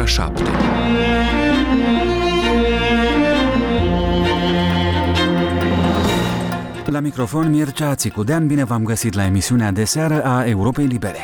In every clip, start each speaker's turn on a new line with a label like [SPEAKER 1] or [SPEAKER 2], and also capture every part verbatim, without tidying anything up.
[SPEAKER 1] șapte. La microfon Mircea Țicudean, bine v-am găsit la emisiunea de seară a Europei Libere.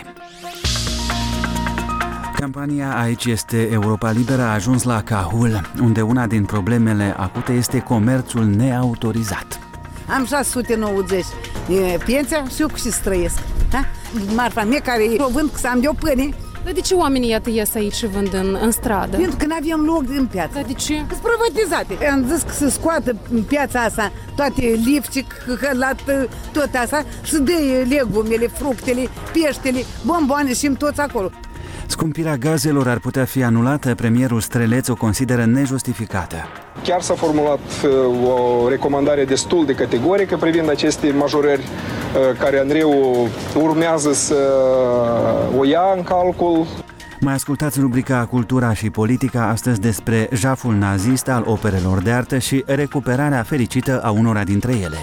[SPEAKER 1] Campania Aici este Europa Liberă a ajuns la Cahul, unde una din problemele acute este comerțul neautorizat.
[SPEAKER 2] Am șase sute nouăzeci pensia și eu cu ce străiesc. Ha? Marfa mea care o vând să am de o pâine.
[SPEAKER 3] Dar de ce oamenii iată ies aici și vând în, în stradă?
[SPEAKER 2] Pentru că nu avem loc în piață.
[SPEAKER 3] Dar de ce?
[SPEAKER 2] Sunt privatizate. Am zis că să scoată în piața asta toate lifci, hălat, tot asta, să dea legumele, fructele, peștele, bomboane și toți acolo.
[SPEAKER 1] Scumpirea gazelor ar putea fi anulată, premierul Streleț o consideră nejustificată.
[SPEAKER 4] Chiar s-a formulat o recomandare destul de categorică privind aceste majorări, care Andreu urmează să o ia în calcul.
[SPEAKER 1] Mai ascultați rubrica Cultura și Politica astăzi despre jaful nazist al operelor de artă și recuperarea fericită a unora dintre ele.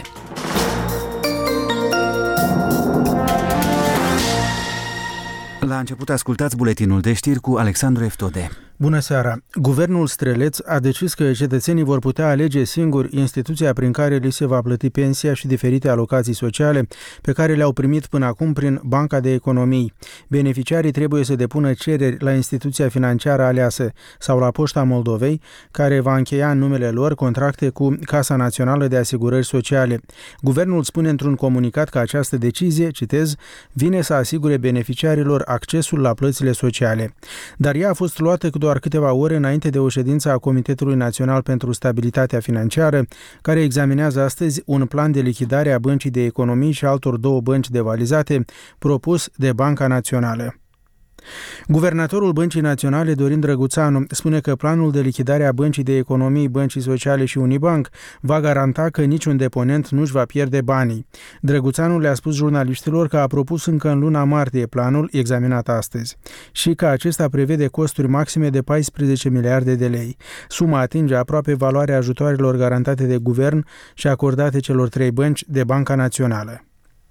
[SPEAKER 1] La început ascultați buletinul de știri cu Alexandru Eftode.
[SPEAKER 5] Bună seara! Guvernul Streleț a decis că cetățenii vor putea alege singuri instituția prin care li se va plăti pensia și diferite alocații sociale pe care le-au primit până acum prin Banca de Economii. Beneficiarii trebuie să depună cereri la instituția financiară aleasă sau la Poșta Moldovei, care va încheia în numele lor contracte cu Casa Națională de Asigurări Sociale. Guvernul spune într-un comunicat că această decizie, citez, vine să asigure beneficiarilor accesul la plățile sociale. Dar ea a fost luată cu doar câteva ore înainte de o ședință a Comitetului Național pentru Stabilitatea Financiară, care examinează astăzi un plan de lichidare a Băncii de Economii și altor două bănci devalizate, propus de Banca Națională. Guvernatorul Băncii Naționale, Dorin Drăguțanu, spune că planul de lichidare a Băncii de Economii, Băncii Sociale și Unibank va garanta că niciun deponent nu-și va pierde banii. Drăguțanu le-a spus jurnaliștilor că a propus încă în luna martie planul examinat astăzi și că acesta prevede costuri maxime de paisprezece miliarde de lei. Suma atinge aproape valoarea ajutoarelor garantate de guvern și acordate celor trei bănci de Banca Națională.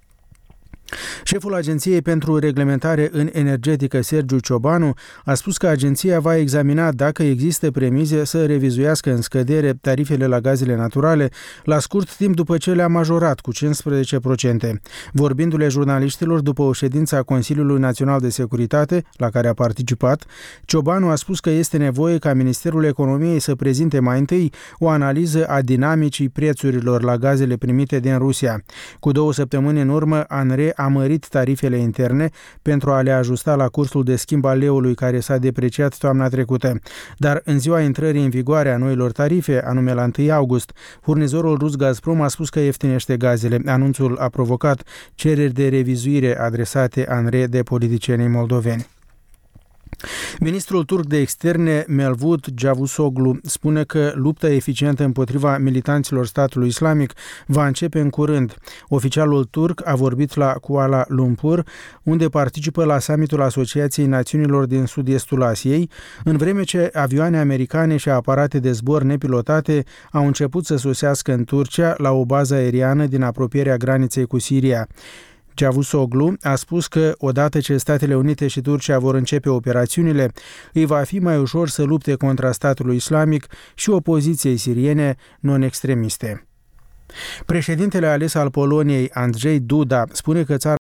[SPEAKER 5] Șeful Agenției pentru Reglementare în Energetică, Sergiu Ciobanu, a spus că agenția va examina dacă există premize să revizuiască în scădere tarifele la gazele naturale la scurt timp după ce le-a majorat cu cincisprezece la sută. Vorbindu-le jurnaliștilor după o ședință a Consiliului Național de Securitate, la care a participat, Ciobanu a spus că este nevoie ca Ministerul Economiei să prezinte mai întâi o analiză a dinamicii prețurilor la gazele primite din Rusia. Cu două săptămâni în urmă, ANRE a mărit tarifele interne pentru a le ajusta la cursul de schimb al leului care s-a depreciat toamna trecută. Dar în ziua intrării în vigoare a noilor tarife, anume la întâi august, furnizorul rus Gazprom a spus că ieftinește gazele. Anunțul a provocat cereri de revizuire adresate ANRE de politicienii moldoveni. Ministrul turc de externe Mevlut Cavusoglu spune că lupta eficientă împotriva militanților statului islamic va începe în curând. Oficialul turc a vorbit la Kuala Lumpur, unde participă la summitul Asociației Națiunilor din Sud-Estul Asiei, în vreme ce avioane americane și aparate de zbor nepilotate au început să sosească în Turcia la o bază aeriană din apropierea graniței cu Siria. Cavusoglu a spus că, odată ce Statele Unite și Turcia vor începe operațiunile, îi va fi mai ușor să lupte contra statului islamic și opoziției siriene non-extremiste. Președintele ales al Poloniei, Andrzej Duda, spune că țara